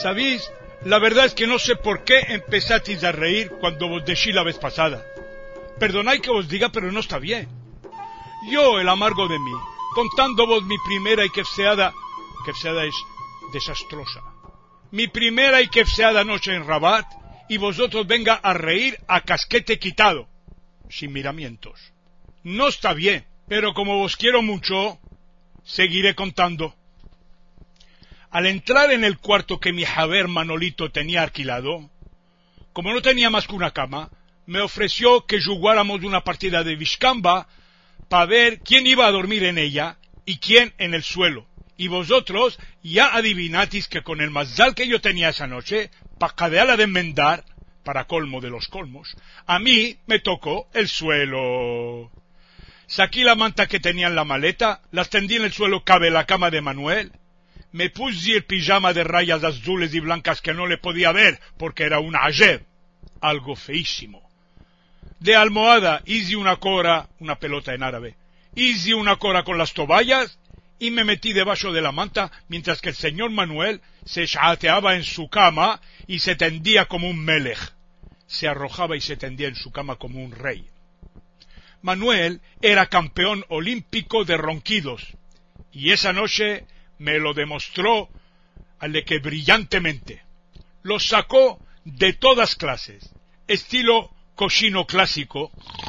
¿Sabéis? La verdad es que no sé por qué empezasteis a reír cuando vos decí la vez pasada. Perdonad que os diga, pero no está bien. Yo, el amargo de mí, contando vos mi primera y quefseada es desastrosa, mi primera y quefseada noche en Rabat, y vosotros venga a reír a casquete quitado, sin miramientos. No está bien, pero como vos quiero mucho, seguiré contando. Al entrar en el cuarto que mi Javer Manolito tenía alquilado, como no tenía más que una cama, me ofreció que jugáramos una partida de Vizcamba para ver quién iba a dormir en ella y quién en el suelo. Y vosotros ya adivinatis que con el mazal que yo tenía esa noche, para cadearla de enmendar, para colmo de los colmos, a mí me tocó el suelo. Saqué la manta que tenía en la maleta, la extendí en el suelo cabe la cama de Manuel, me puse el pijama de rayas azules y blancas que no le podía ver porque era un ajeb, algo feísimo. De almohada hice una cora, una pelota en árabe, hice una cora con las toballas y me metí debajo de la manta mientras que el señor Manuel se chateaba en su cama y se tendía como un melej. Se arrojaba y se tendía en su cama como un rey. Manuel era campeón olímpico de ronquidos y esa noche me lo demostró que brillantemente. Lo sacó de todas clases, estilo cochino clásico,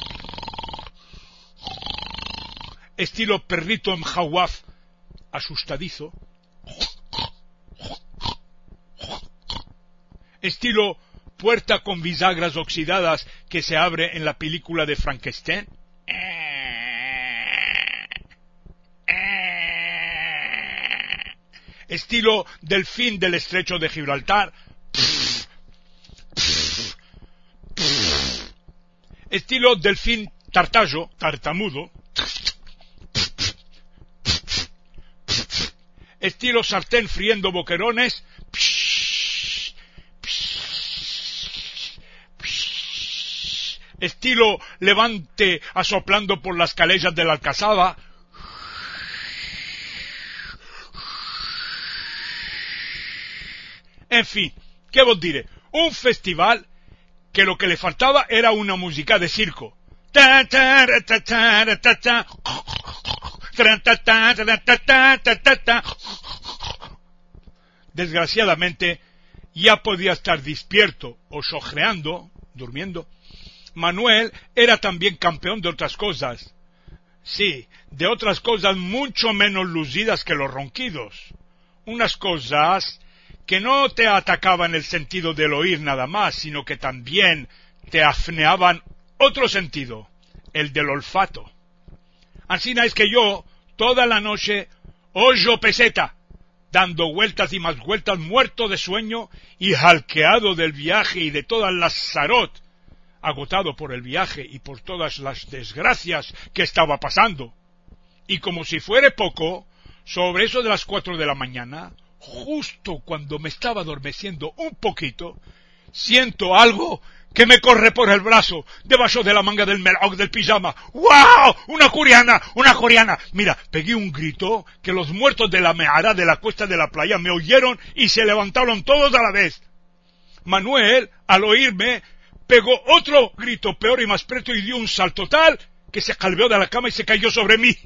estilo perrito en jawaf asustadizo, estilo puerta con bisagras oxidadas que se abre en la película de Frankenstein, estilo delfín del estrecho de Gibraltar, estilo delfín tartamudo, estilo sartén friendo boquerones, estilo levante asoplando por las calellas de la alcazaba, en fin, ¿qué vos diré? Un festival que lo que le faltaba era una música de circo. Desgraciadamente, ya podía estar despierto o sojreando, durmiendo. Manuel era también campeón de otras cosas. Sí, de otras cosas mucho menos lucidas que los ronquidos. Unas cosas que no te atacaban el sentido del oír nada más, sino que también te afneaban otro sentido, el del olfato. Así es que yo, toda la noche, oyo peseta, dando vueltas y más vueltas, muerto de sueño y jalqueado del viaje y de todas las zarot, agotado por el viaje y por todas las desgracias que estaba pasando. Y como si fuere poco, sobre eso de las 4 de la mañana, justo cuando me estaba adormeciendo un poquito, siento algo que me corre por el brazo, debajo de la manga del melog del pijama. ¡Wow! ¡Una coreana! ¡Una coreana! Mira, pegué un grito que los muertos de la meara de la cuesta de la playa me oyeron y se levantaron todos a la vez. Manuel, al oírme, pegó otro grito peor y más preto y dio un salto tal que se calveó de la cama y se cayó sobre mí.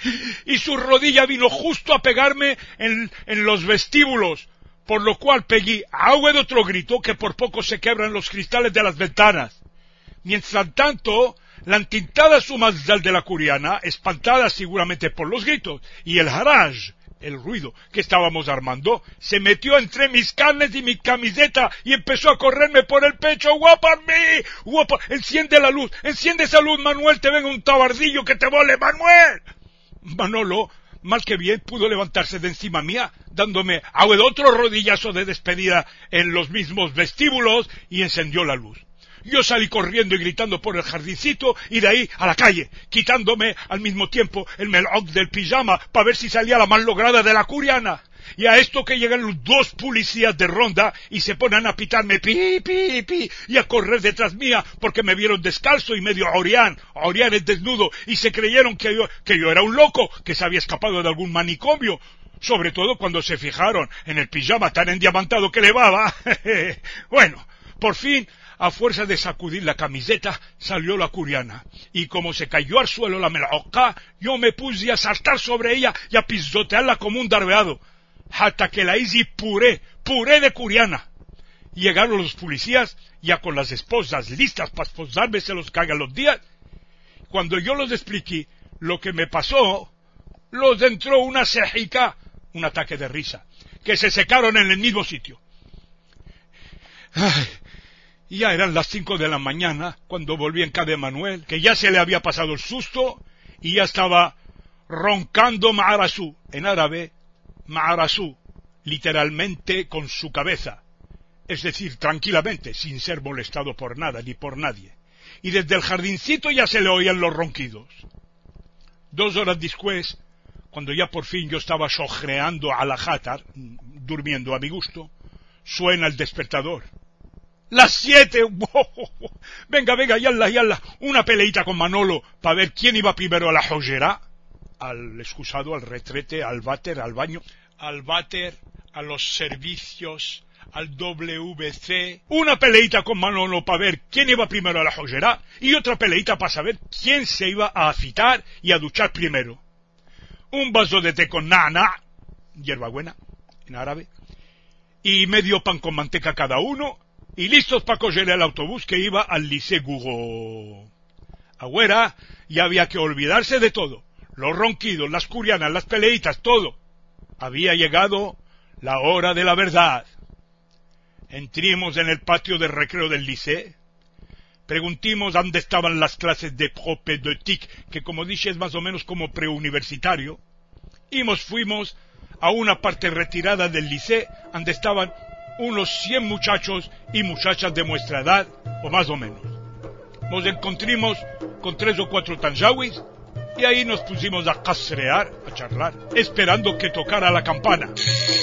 Y su rodilla vino justo a pegarme en los vestíbulos, por lo cual pegué agua de otro grito que por poco se quebran los cristales de las ventanas. Mientras tanto, la entintada sumazal de la curiana, espantada seguramente por los gritos, y el haraj, el ruido que estábamos armando, se metió entre mis carnes y mi camiseta y empezó a correrme por el pecho. ¡Guapa mí! ¡Guapa! ¡Enciende la luz! ¡Enciende esa luz, Manuel! ¡Te venga un tabardillo que te vole, Manuel! Manolo, mal que bien, pudo levantarse de encima mía, dándome otro rodillazo de despedida en los mismos vestíbulos y encendió la luz. Yo salí corriendo y gritando por el jardincito y de ahí a la calle, quitándome al mismo tiempo el melog del pijama para ver si salía la mal lograda de la curiana. Y a esto que llegan los 2 policías de ronda y se ponen a pitarme pi, pi, pi, y a correr detrás mía porque me vieron descalzo y medio Orián es desnudo, y se creyeron que yo era un loco, que se había escapado de algún manicomio. sobre todo cuando se fijaron en el pijama tan endiamantado que llevaba. Bueno, por fin, a fuerza de sacudir la camiseta, salió la curiana, y como se cayó al suelo la melocá, yo me puse a saltar sobre ella y a pisotearla como un darbeado, hasta que la hice puré de curiana. Llegaron los policías, ya con las esposas listas para esposarme, se los cagan los días. Cuando yo les expliqué lo que me pasó, los entró una cejica, un ataque de risa, que se secaron en el mismo sitio. Ay, ya eran las 5 de la mañana cuando volví en casa de Manuel, que ya se le había pasado el susto y ya estaba roncando ma'arasú, en árabe, ma'arasú, literalmente con su cabeza, es decir, tranquilamente, sin ser molestado por nada ni por nadie. Y desde el jardincito ya se le oían los ronquidos. 2 horas después, cuando ya por fin yo estaba sojreando a la jatar, durmiendo a mi gusto, suena el despertador. ¡Las 7! Venga, yalla, una peleita con Manolo para ver quién iba primero a la joyera, al excusado, al retrete, al váter, al baño, a los servicios, al WC. Una peleita con Manolo para ver quién iba primero a la joyera y otra peleita para saber quién se iba a afitar y a duchar primero. Un vaso de té con nana, hierbabuena, en árabe, y medio pan con manteca cada uno, y listos para coger el autobús que iba al Lycée Gouraud. Agüera, ya había que olvidarse de todo, los ronquidos, las curianas, las peleitas, todo. Había llegado la hora de la verdad. Entramos en el patio de recreo del Lycée, preguntimos dónde estaban las clases de propédeutique, que como dije es más o menos como preuniversitario, y nos fuimos a una parte retirada del Lycée, donde estaban unos 100 muchachos y muchachas de nuestra edad, o más o menos. Nos encontramos con 3 o 4 tanjawis, y ahí nos pusimos a casrear, a charlar, esperando que tocara la campana.